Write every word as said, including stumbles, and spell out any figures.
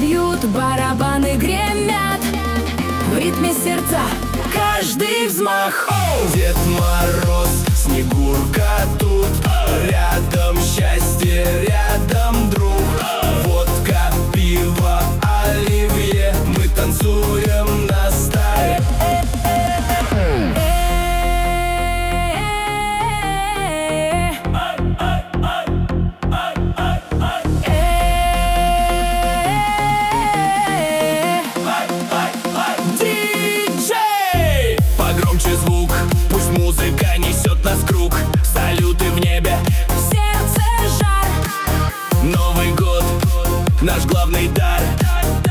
бьют, барабаны гремят, в ритме сердца каждый взмах. Дед Мороз, Снегурка тут, рядом счастье, рядом друг. Водка, пиво, оливье, мы танцуем на столе. Диджей! Погромче звук, пусть музыка несет нас в круг. Салюты в небе, В сердце жар, Новый год, наш главный дар.